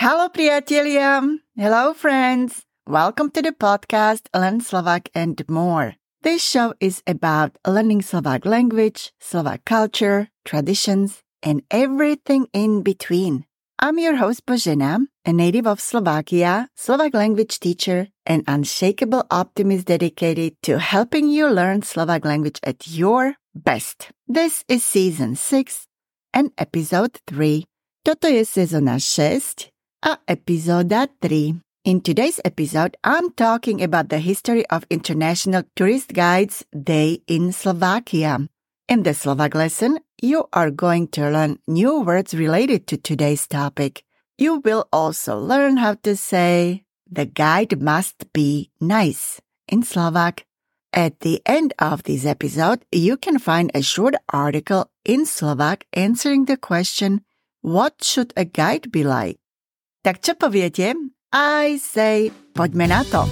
Hello, priatelia. Hello, friends. Welcome to the podcast Learn Slovak and More. This show is about learning Slovak language, Slovak culture, traditions, and everything in between. I'm your host Božena, a native of Slovakia, Slovak language teacher, and unshakable optimist dedicated to helping you learn Slovak language at your best. This is season 6 and episode 3. Toto je sezóna 6 a epizóda 3. In today's episode, I'm talking about the history of International Tourist Guides Day in Slovakia. In the Slovak lesson, you are going to learn new words related to today's topic. You will also learn how to say, "The guide must be nice" in Slovak. At the end of this episode, you can find a short article in Slovak answering the question, "What should a guide be like?" Tak čo poviete? I say, poďme na to.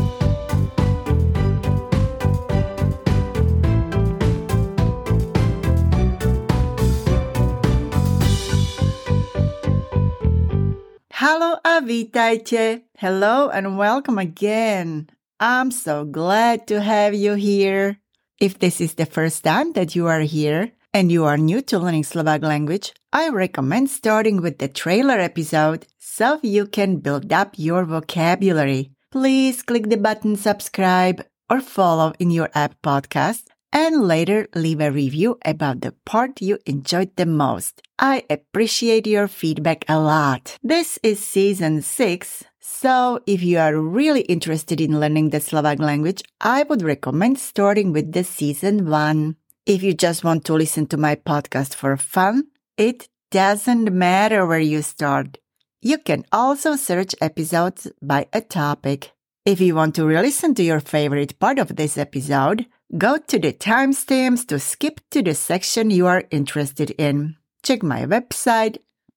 Halo a vítajte. Hello and welcome again. I'm so glad to have you here. If this is the first time that you are here and you are new to learning Slovak language, I recommend starting with the trailer episode so you can build up your vocabulary. Please click the button subscribe or follow in your app podcast and later leave a review about the part you enjoyed the most. I appreciate your feedback a lot. This is season 6, so if you are really interested in learning the Slovak language, I would recommend starting with the season 1. If you just want to listen to my podcast for fun, it doesn't matter where you start. You can also search episodes by a topic. If you want to re-listen to your favorite part of this episode, go to the timestamps to skip to the section you are interested in. Check my website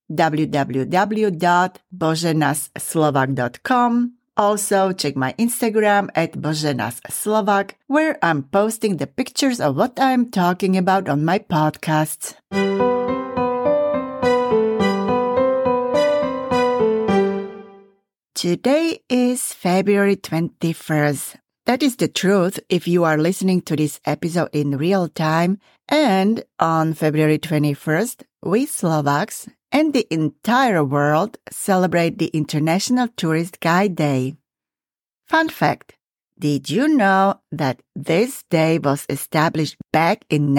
www.boženaslovak.com. Also, check my Instagram at boženaslovak, where I'm posting the pictures of what I'm talking about on my podcasts. Today is February 21st. That is the truth if you are listening to this episode in real time. And on February 21st, we Slovaks and the entire world celebrate the International Tourist Guide Day. Fun fact, did you know that this day was established back in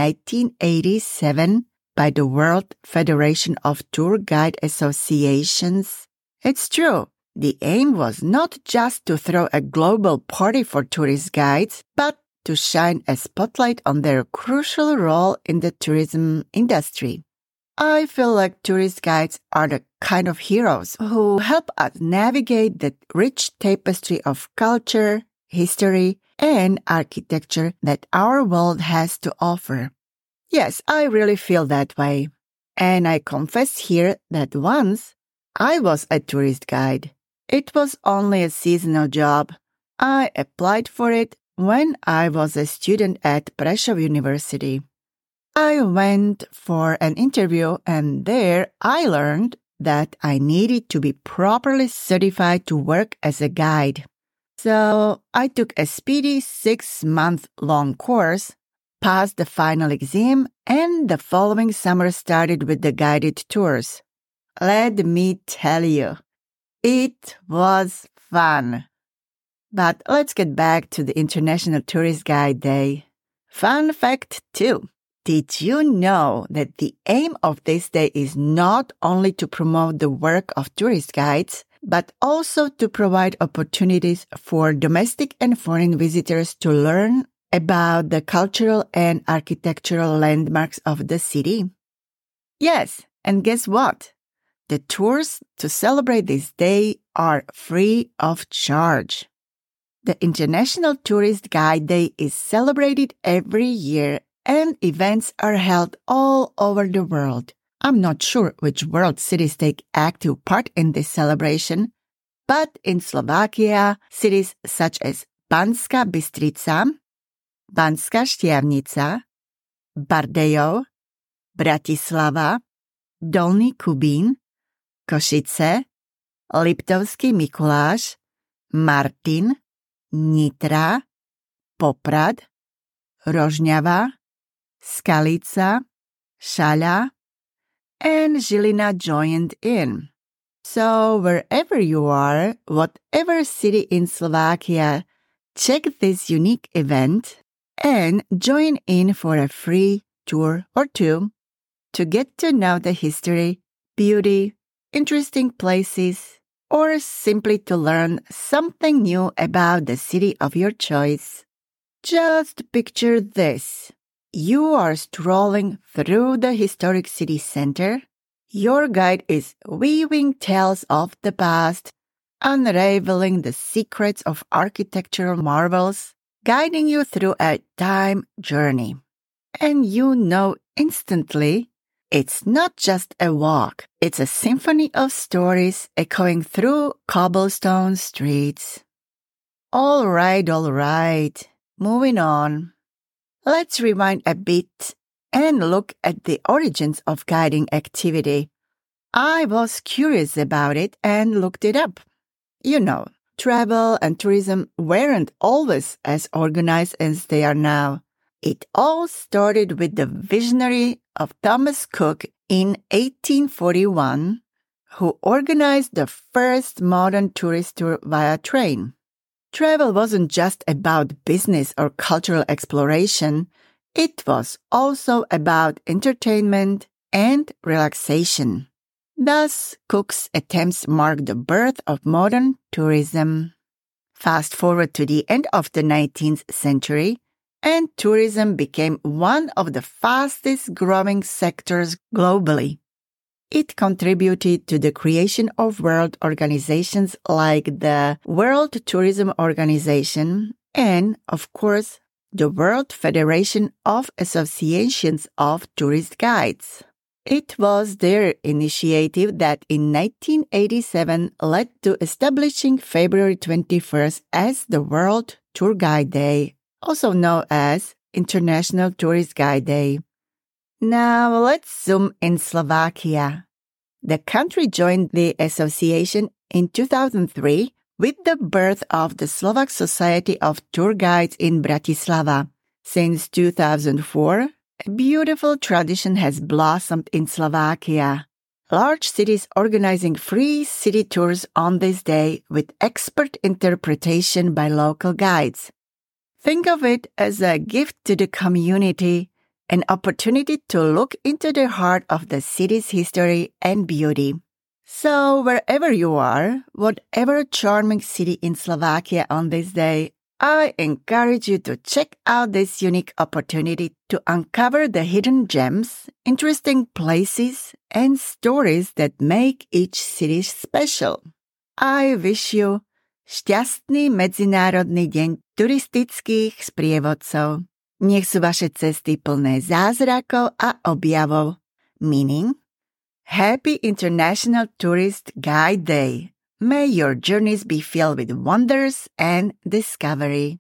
1987 by the World Federation of Tour Guide Associations? It's true. The aim was not just to throw a global party for tourist guides, but to shine a spotlight on their crucial role in the tourism industry. I feel like tourist guides are the kind of heroes who help us navigate the rich tapestry of culture, history, and architecture that our world has to offer. Yes, I really feel that way. And I confess here that once I was a tourist guide. It was only a seasonal job. I applied for it when I was a student at Prešov University. I went for an interview and there I learned that I needed to be properly certified to work as a guide. So I took a speedy 6-month-long course, passed the final exam, and the following summer started with the guided tours. Let me tell you, it was fun. But let's get back to the International Tourist Guide Day. Fun fact 2. Did you know that the aim of this day is not only to promote the work of tourist guides, but also to provide opportunities for domestic and foreign visitors to learn about the cultural and architectural landmarks of the city? Yes, and guess what? The tours to celebrate this day are free of charge. The International Tourist Guide Day is celebrated every year and events are held all over the world. I'm not sure which world cities take active part in this celebration, but in Slovakia, cities such as Banská Bystrica, Banská Štiavnica, Bardejov, Bratislava, Dolný Kubín, Košice, Liptovský Mikuláš, Martin, Nitra, Poprad, Rožňava, Skalica, Šaľa, and Žilina joined in. So wherever you are, whatever city in Slovakia, check this unique event and join in for a free tour or two to get to know the history, beauty, interesting places, or simply to learn something new about the city of your choice. Just picture this. You are strolling through the historic city center. Your guide is weaving tales of the past, unraveling the secrets of architectural marvels, guiding you through a time journey. And you know instantly, it's not just a walk. It's a symphony of stories echoing through cobblestone streets. All right. Moving on. Let's rewind a bit and look at the origins of guiding activity. I was curious about it and looked it up. You know, travel and tourism weren't always as organized as they are now. It all started with the visionary of Thomas Cook in 1841, who organized the first modern tourist tour via train. Travel wasn't just about business or cultural exploration. It was also about entertainment and relaxation. Thus, Cook's attempts marked the birth of modern tourism. Fast forward to the end of the 19th century, and tourism became one of the fastest growing sectors globally. It contributed to the creation of world organizations like the World Tourism Organization and, of course, the World Federation of Associations of Tourist Guides. It was their initiative that in 1987 led to establishing February 21st as the World Tour Guide Day, also known as International Tourist Guide Day. Now let's zoom in Slovakia. The country joined the association in 2003 with the birth of the Slovak Society of Tour Guides in Bratislava. Since 2004, a beautiful tradition has blossomed in Slovakia. Large cities organizing free city tours on this day with expert interpretation by local guides. Think of it as a gift to the community, an opportunity to look into the heart of the city's history and beauty. So wherever you are, whatever charming city in Slovakia on this day, I encourage you to check out this unique opportunity to uncover the hidden gems, interesting places, and stories that make each city special. I wish you šťastný Medzinárodný deň turistických sprievodcov. Nech sú vaše cesty plné zázrakov a objavov. Meaning, Happy International Tourist Guide Day. May your journeys be filled with wonders and discovery.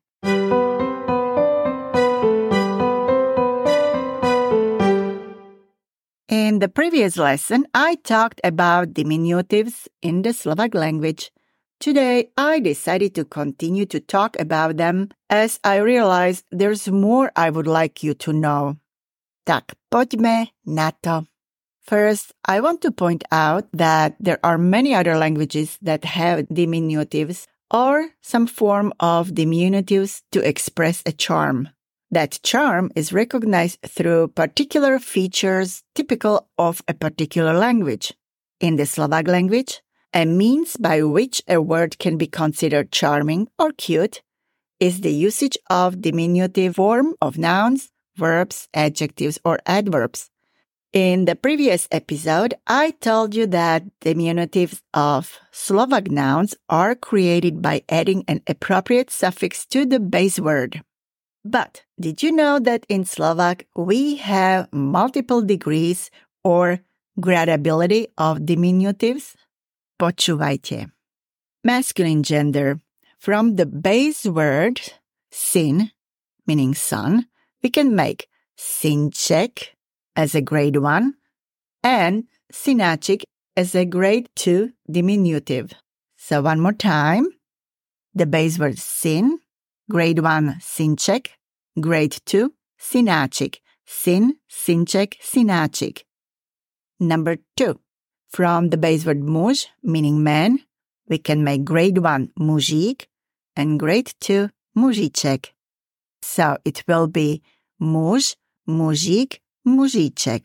In the previous lesson, I talked about diminutives in the Slovak language. Today, I decided to continue to talk about them as I realized there's more I would like you to know. Tak poďme na to. First, I want to point out that there are many other languages that have diminutives or some form of diminutives to express a charm. That charm is recognized through particular features typical of a particular language. In the Slovak language, a means by which a word can be considered charming or cute is the usage of diminutive form of nouns, verbs, adjectives, or adverbs. In the previous episode, I told you that diminutives of Slovak nouns are created by adding an appropriate suffix to the base word. But did you know that in Slovak we have multiple degrees or gradability of diminutives? Počúvajte. Masculine gender. From the base word syn, meaning son, we can make synček as a grade 1 and synáčik as a grade 2 diminutive. So one more time. The base word syn, grade 1 synček, grade 2 synáčik. Syn, synček, synáčik. Number 2. From the base word muž, meaning man, we can make grade 1 mužík and grade 2 mužiček. So it will be muž, mužík, mužiček.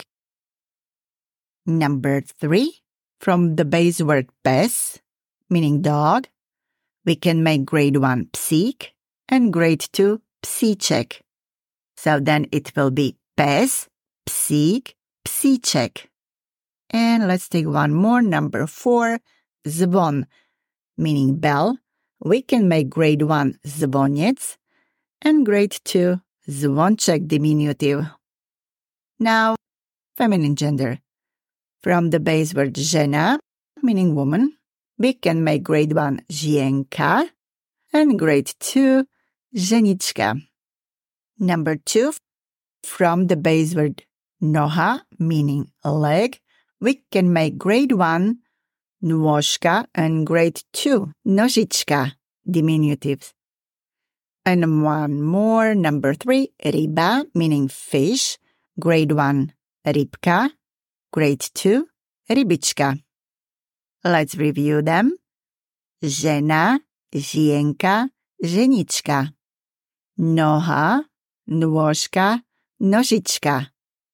Number 3. From the base word pes, meaning dog, we can make grade 1 psík and grade 2 psíček. So then it will be pes, psík, psíček. And let's take one more, number 4, zvon, meaning bell. We can make grade 1 zvonec and grade 2 zvonček diminutive. Now, feminine gender. From the base word žena, meaning woman, we can make grade 1 žienka and grade 2 ženička. Number 2, from the base word noha, meaning leg, we can make grade 1 nôžka and grade 2 nožička, diminutives. And one more, number 3, ryba, meaning fish, grade 1 rybka, grade 2 rybička. Let's review them. Žena, žienka, ženička. Noha, nôžka, nožička.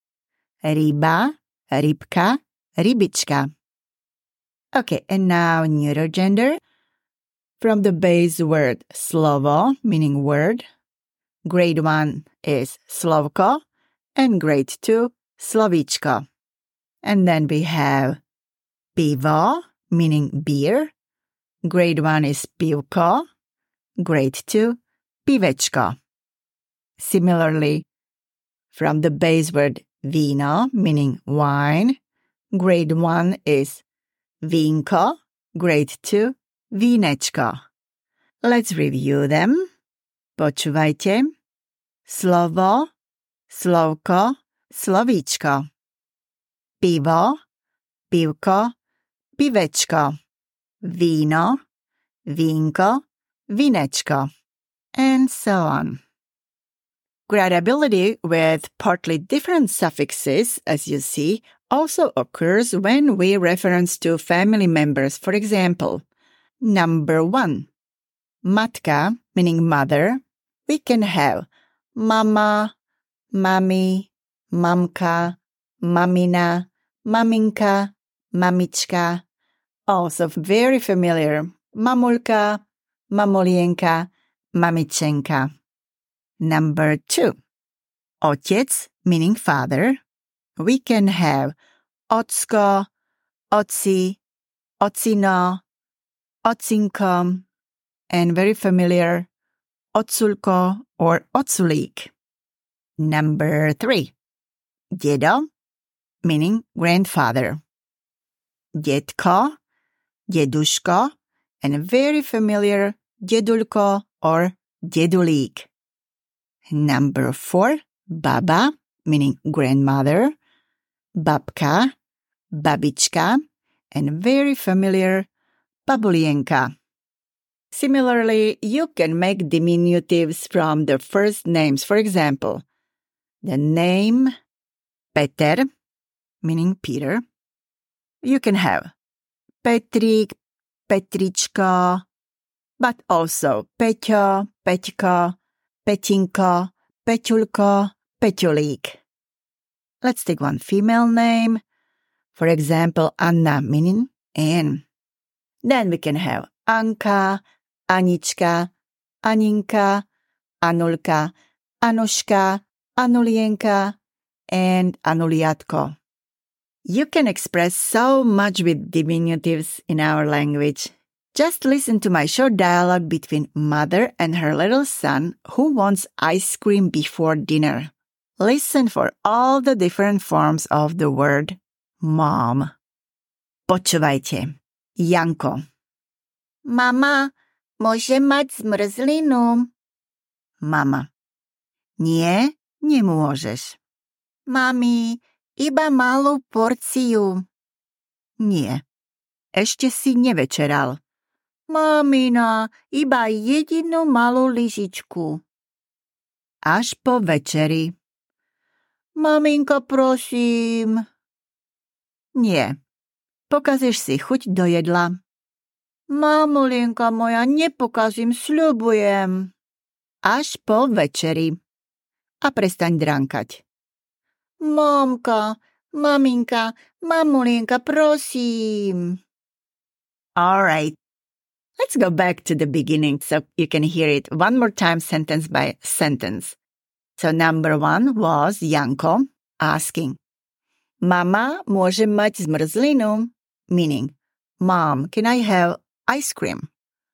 Ryba, rybka, rybička. Okay, and now neuter gender. From the base word slovo, meaning word, grade 1 is slovko and grade 2 slovíčko. And then we have pivo, meaning beer. Grade 1 is pivko, grade 2 pivečko. Similarly, from the base word víno, meaning wine, grade 1 is vínko, grade 2 vínečko. Let's review them. Počúvajte. Slovo, slovko, slovíčko. Pivo, pivko, pivečko. Víno, vínko, vínečko. And so on. Gradability with partly different suffixes, as you see, also occurs when we reference to family members. For example, number 1, matka, meaning mother, we can have mama, mami, mamka, mamina, maminka, mamička. Also very familiar, mamulka, mamulienka, mamičenka. Number 2, otec, meaning father. We can have ocko, oci, ocino, ocinko, and very familiar, oculko or oculík. Number 3, dedo, meaning grandfather. Detko, deduško, and very familiar, dedulko or dedulík. Number 4, baba, meaning grandmother, babka, babička, and very familiar, babulienka. Similarly, you can make diminutives from the first names. For example, the name Peter, meaning Peter. You can have Petrik, Petričko, but also Peťo, Peťko, Petinko, Peťulko, Peťulík. Let's take one female name. For example, Anna, meaning Anne. Then we can have Anka, Anička, Aninka, Anulka, Anuška, Anulienka, and Anuliatko. You can express so much with diminutives in our language. Just listen to my short dialogue between mother and her little son who wants ice cream before dinner. Listen for all the different forms of the word mom. Počúvajte. Janko. Mama, môžem mať zmrzlinu? Mama. Nie, nemôžeš. Mami, iba malú porciu. Nie. Ešte si nevečeral. Mamina, iba jedinú malú lyžičku. Až po večeri. Maminka, prosím. Nie. Pokazíš si chuť do jedla. Mamulienka moja, nepokazím, sľubujem. Až po večeri. A prestaň drankať. Mamka, maminka, mamulienka, prosím. All right. Let's go back to the beginning so you can hear it one more time, sentence by sentence. So number 1 was Janko asking, Mama, môžem mať zmrzlinu? Meaning, Mom, can I have ice cream?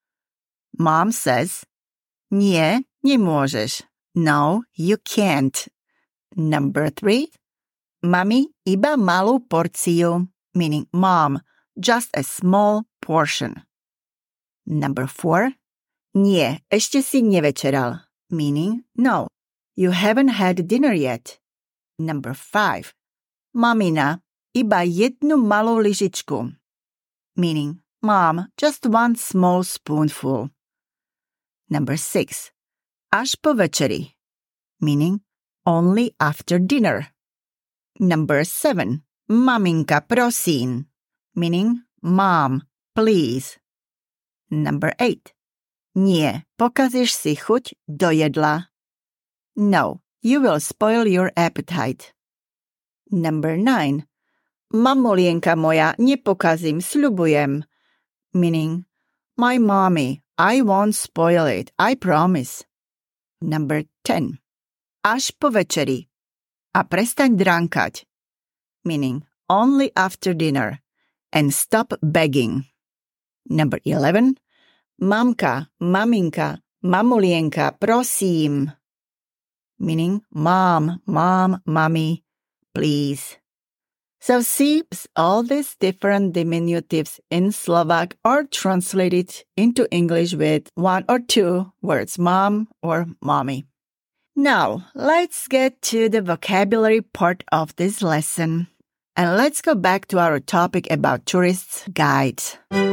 Mom says, Nie, nemôžeš. No, you can't. Number 3, Mami, iba malú porciu. Meaning, Mom, just a small portion. Number 4, Nie, ešte si nevečeral. Meaning, no, you haven't had dinner yet. Number 5, Mamina, iba jednu malú lyžičku. Meaning, Mom, just one small spoonful. Number 6, až po večeri. Meaning, only after dinner. Number 7, Maminka, prosím. Meaning, Mom, please. Number 8, Nie, pokazíš si chuť do jedla. No, you will spoil your appetite. Number 9, Mamulienka moja, nepokazím, sľubujem. Meaning, my mommy, I won't spoil it, I promise. Number 10, až po večeri. A prestaň drankať. Meaning, only after dinner. And stop begging. Number 11, Mamka, maminka, mamulienka, prosím. Meaning, Mom, mommy, please. So see, all these different diminutives in Slovak are translated into English with 1 or 2 words, mom or mommy. Now, let's get to the vocabulary part of this lesson. And let's go back to our topic about tourists' guides.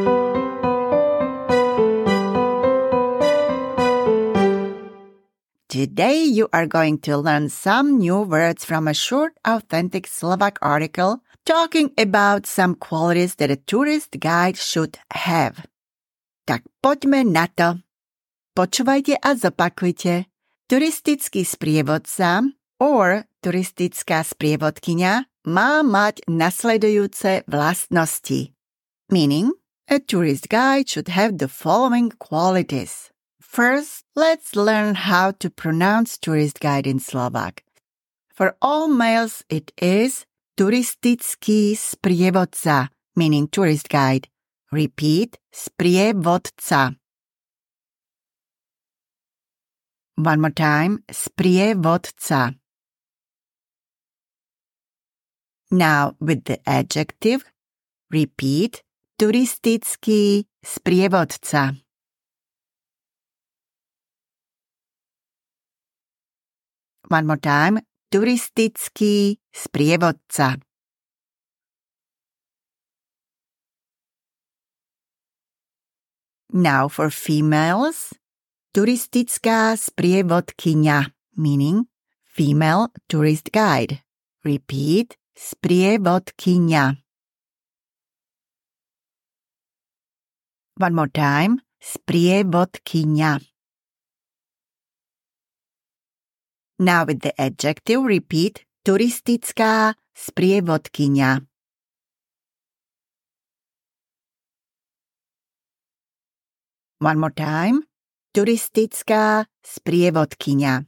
Today you are going to learn some new words from a short, authentic Slovak article talking about some qualities that a tourist guide should have. Tak poďme na to. Počúvajte a zopakujte. Turistický sprievodca or turistická sprievodkyňa má mať nasledujúce vlastnosti. Meaning, a tourist guide should have the following qualities. First, let's learn how to pronounce tourist guide in Slovak. For all males, it is turistický sprievodca, meaning tourist guide. Repeat, sprievodca. One more time, sprievodca. Now, with the adjective, repeat, turistický sprievodca. One more time, turistický sprievodca. Now for females, turistická sprievodkyňa, meaning female tourist guide. Repeat, sprievodkyňa. One more time, sprievodkyňa. Now with the adjective, repeat, turistická sprievodkyňa. One more time, turistická sprievodkyňa.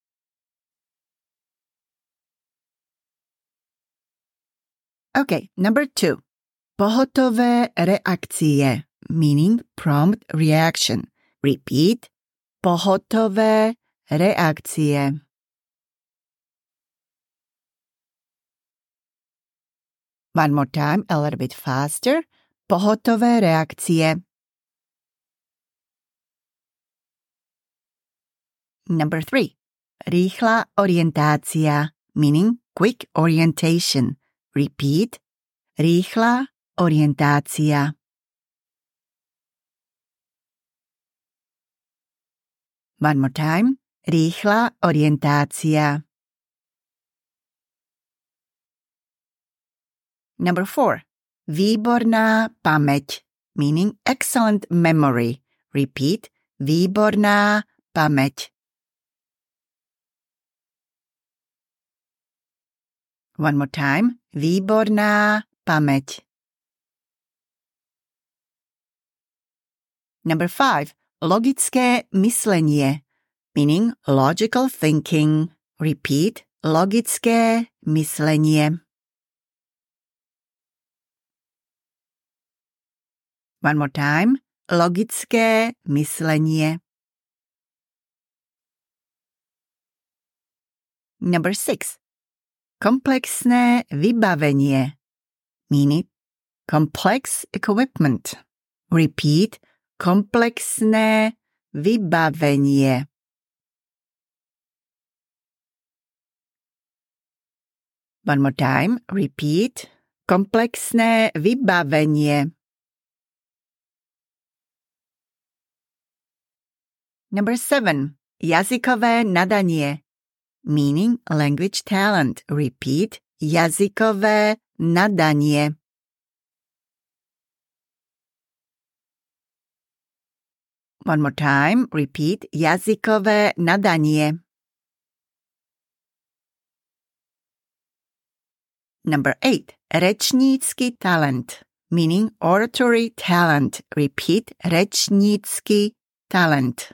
Okay, number 2. Pohotové reakcie, meaning prompt reaction. Repeat, pohotové reakcie. One more time, a little bit faster. Pohotové reakcie. Number 3. Rýchla orientácia, meaning quick orientation. Repeat, rýchla orientácia. One more time. Rýchla orientácia. Number 4. Výborná pamäť, meaning excellent memory. Repeat. Výborná pamäť. One more time. Výborná pamäť. Number 5. Logické myslenie, meaning logical thinking. Repeat. Logické myslenie. One more time. Logické myslenie. Number 6. Komplexné vybavenie, meaning complex equipment. Repeat. Komplexné vybavenie. One more time. Repeat. Komplexné vybavenie. Number 7. Jazykové nadanie, meaning language talent. Repeat. Jazykové nadanie. One more time. Repeat. Jazykové nadanie. Number 8. Rečnícky talent, meaning oratory talent. Repeat. Rečnícky talent.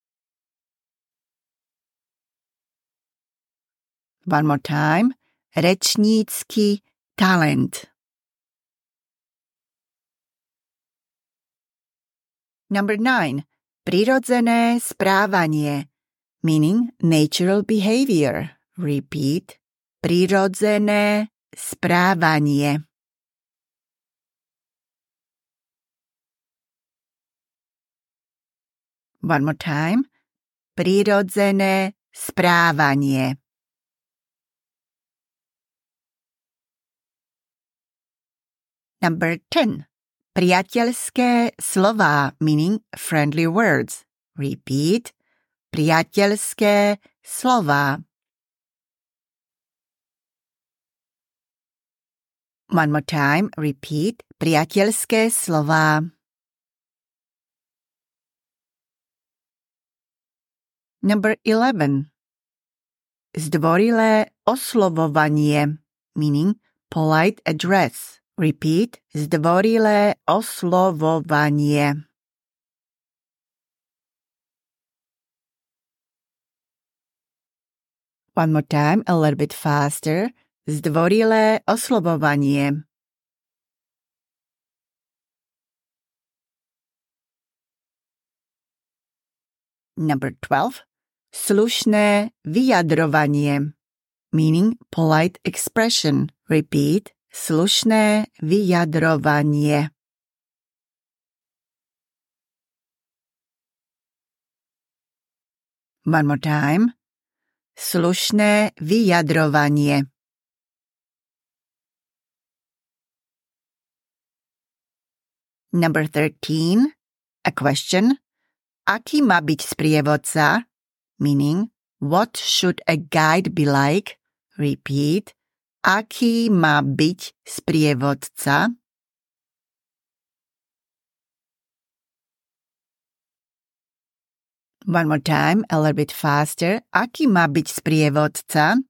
One more time. Rečnícky talent. Number 9. Prirodzené správanie, meaning natural behavior. Repeat. Prirodzené správanie. One more time. Prirodzené správanie. Number 10. Priateľské slová, meaning friendly words. Repeat. Priateľské slová. One more time. Repeat. Priateľské slová. Number 11. Zdvorilé oslovovanie, meaning polite address. Repeat. Zdvorilé oslovovanie. One more time, a little bit faster. Zdvorilé oslovovanie. Number 12. Slušné vyjadrovanie, meaning polite expression. Repeat. Slušné vyjadrovanie. One more time. Slušné vyjadrovanie. Number 13. A question. Aký má byť sprievodca? Meaning, what should a guide be like? Repeat. Aký má byť sprievodca? One more time, a little bit faster. Aký má byť sprievodca?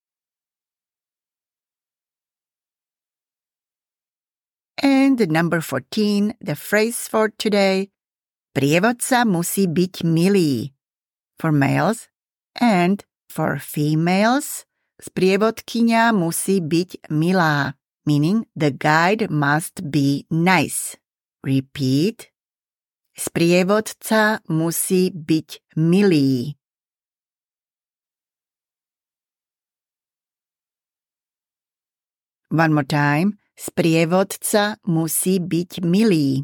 And number 14, the phrase for today. Prievodca musí byť milý. For males and for females. Sprievodkyňa musí byť milá, meaning the guide must be nice. Repeat. Sprievodca musí byť milý. One more time. Sprievodca musí byť milý.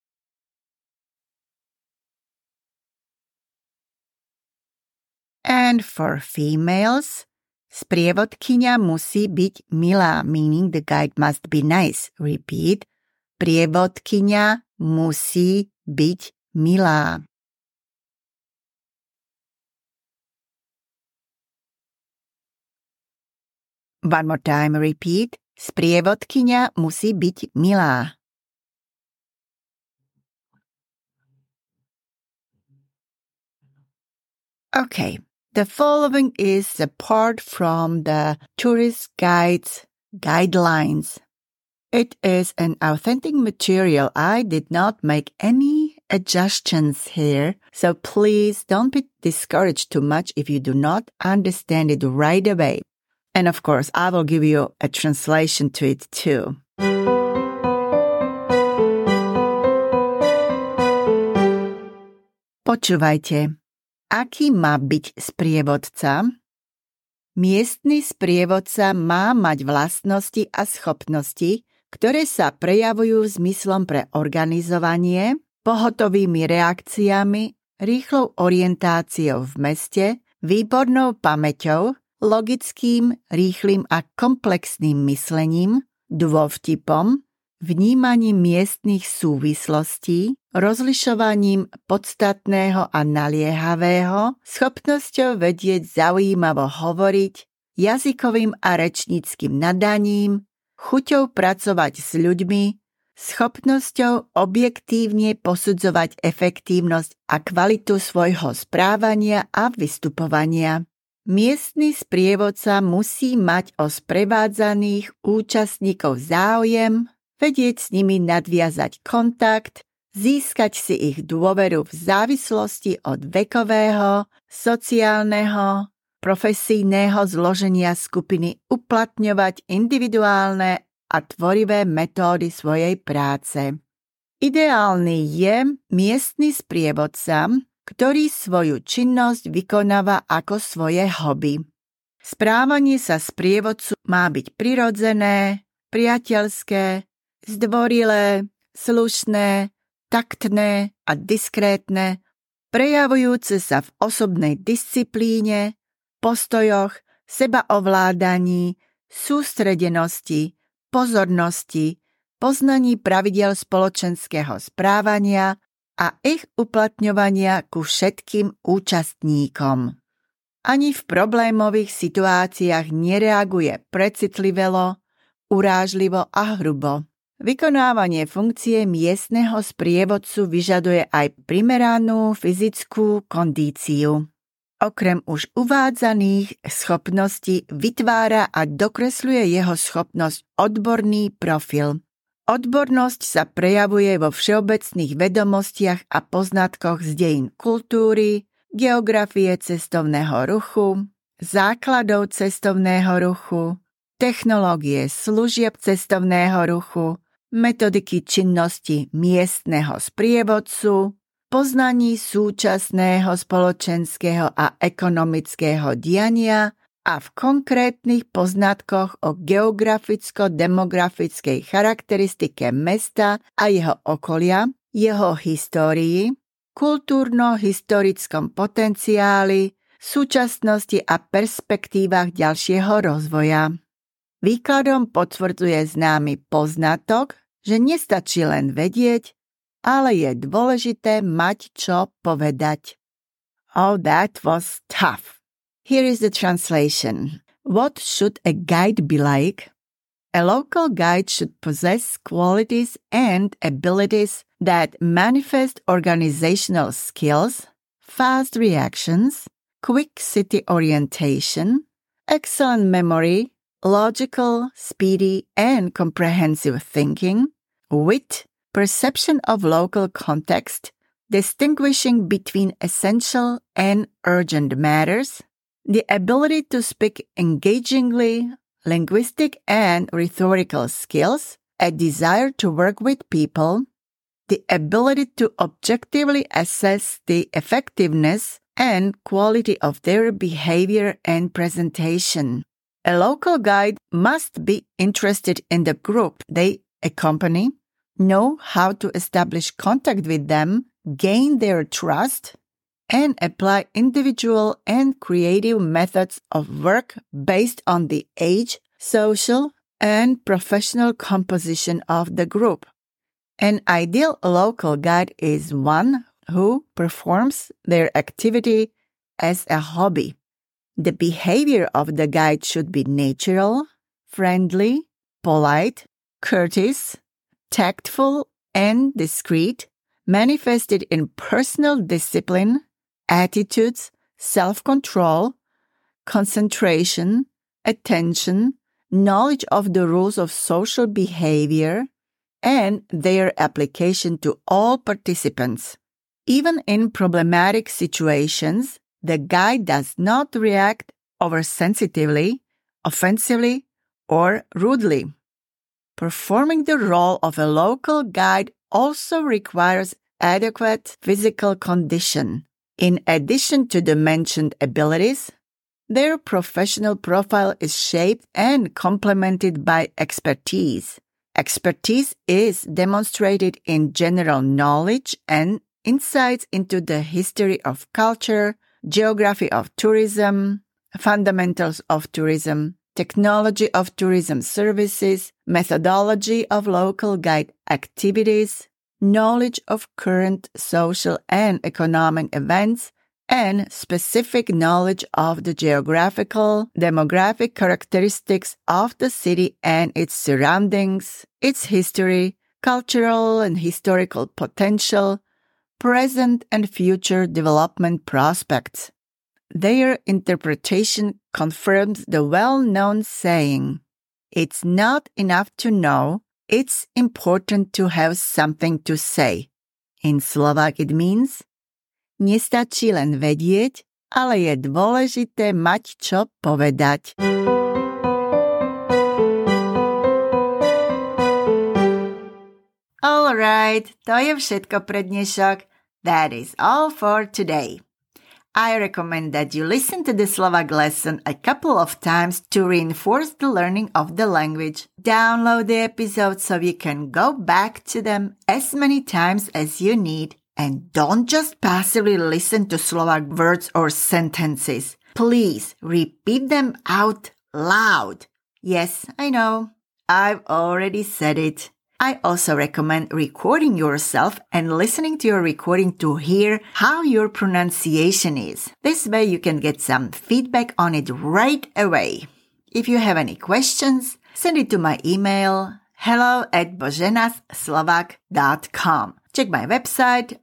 And for females, sprievodkyňa musí byť milá, meaning the guide must be nice. Repeat. sprievodkyňa musí byť milá. One more time, repeat. Sprievodkyňa musí byť milá. Okay, the following is a part from the tourist guide's guidelines. It is an authentic material. I did not make any adjustments here, so please don't be discouraged too much if you do not understand it right away. And of course, I will give you a translation to it too. Počúvajte. Aký má byť sprievodca? Miestny sprievodca má mať vlastnosti a schopnosti, ktoré sa prejavujú zmyslom pre organizovanie, pohotovými reakciami, rýchlou orientáciou v meste, výbornou pamäťou, logickým, rýchlym a komplexným myslením, dôvtipom, vnímaním miestnych súvislostí, rozlišovaním podstatného a naliehavého, schopnosťou vedieť zaujímavo hovoriť, jazykovým a rečníckym nadaním, chuťou pracovať s ľuďmi, schopnosťou objektívne posudzovať efektívnosť a kvalitu svojho správania a vystupovania. Miestny sprievodca musí mať o sprevádzaných účastníkov záujem, vedieť s nimi nadviazať kontakt, získať si ich dôveru v závislosti od vekového, sociálneho, profesijného zloženia skupiny, uplatňovať individuálne a tvorivé metódy svojej práce. Ideálny je miestny sprievodca, ktorý svoju činnosť vykonáva ako svoje hobby. Správanie sa sprievodcu má byť prirodzené, priateľské, zdvorilé, slušné, taktné a diskrétne, prejavujúce sa v osobnej disciplíne, postojoch, sebaovládaní, sústredenosti, pozornosti, poznaní pravidiel spoločenského správania a ich uplatňovania ku všetkým účastníkom. Ani v problémových situáciách nereaguje precitlivelo, urážlivo a hrubo. Vykonávanie funkcie miestneho sprievodcu vyžaduje aj primeranú fyzickú kondíciu. Okrem už uvádzaných schopností vytvára a dokresľuje jeho schopnosť odborný profil. Odbornosť sa prejavuje vo všeobecných vedomostiach a poznatkoch z dejín kultúry, geografie cestovného ruchu, základov cestovného ruchu, technológie služieb cestovného ruchu, metodiky činnosti miestneho sprievodcu, poznaní súčasného spoločenského a ekonomického diania a v konkrétnych poznatkoch o geograficko-demografickej charakteristike mesta a jeho okolia, jeho histórii, kultúrno-historickom potenciáli, súčasnosti a perspektívach ďalšieho rozvoja. Výkladom potvrdzuje známy poznatok, že nestačí len vedieť, ale je dôležité mať čo povedať. Oh, that was tough. Here is the translation. What should a guide be like? A local guide should possess qualities and abilities that manifest organizational skills, fast reactions, quick city orientation, excellent memory, logical, speedy, and comprehensive thinking, wit, perception of local context, distinguishing between essential and urgent matters, the ability to speak engagingly, linguistic and rhetorical skills, a desire to work with people, the ability to objectively assess the effectiveness and quality of their behavior and presentation. A local guide must be interested in the group they accompany, know how to establish contact with them, gain their trust, and apply individual and creative methods of work based on the age, social, and professional composition of the group. An ideal local guide is one who performs their activity as a hobby. The behavior of the guide should be natural, friendly, polite, courteous, tactful, and discreet, manifested in personal discipline, attitudes, self-control, concentration, attention, knowledge of the rules of social behavior, and their application to all participants. Even in problematic situations, the guide does not react oversensitively, offensively, or rudely. Performing the role of a local guide also requires adequate physical condition. In addition to the mentioned abilities, their professional profile is shaped and complemented by expertise. Expertise is demonstrated in general knowledge and insights into the history of culture, geography of tourism, fundamentals of tourism, technology of tourism services, methodology of local guide activities, knowledge of current social and economic events, and specific knowledge of the geographical, demographic characteristics of the city and its surroundings, its history, cultural and historical potential, present and future development prospects. Their interpretation confirms the well-known saying, "It's not enough to know, it's important to have something to say." In Slovak it means, nestačí len vedieť, ale je dôležité mať čo povedať. Alright, to je všetko pre dnešok. That is all for today. I recommend that you listen to the Slovak lesson a couple of times to reinforce the learning of the language. Download the episodes so you can go back to them as many times as you need. And don't just passively listen to Slovak words or sentences. Please repeat them out loud. Yes, I know. I've already said it. I also recommend recording yourself and listening to your recording to hear how your pronunciation is. This way you can get some feedback on it right away. If you have any questions, send it to my email hello@boženaslovak.com. Check my website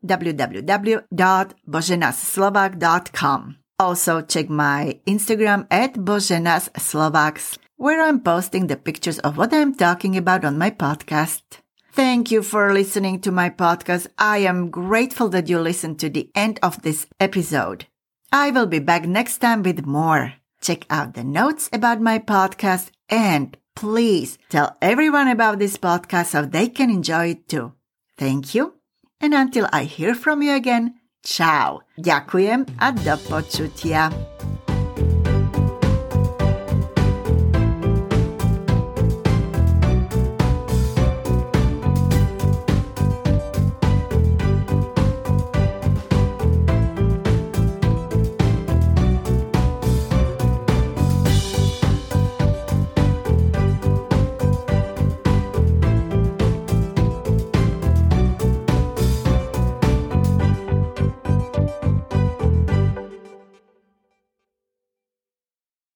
www.boženaslovak.com. Also check my Instagram @boženaslovaks, where I'm posting the pictures of what I'm talking about on my podcast. Thank you for listening to my podcast. I am grateful that you listened to the end of this episode. I will be back next time with more. Check out the notes about my podcast and please tell everyone about this podcast so they can enjoy it too. Thank you. And until I hear from you again, čau. Ďakujem a do počutia.